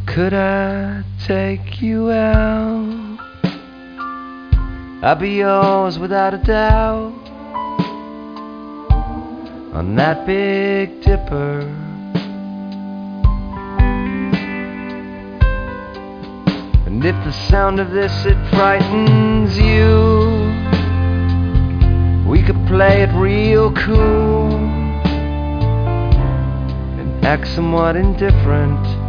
Could I take you out? I'd be yours without a doubt. On that Big Dipper. And if the sound of this, it frightens you, we could play it real cool and act somewhat indifferent.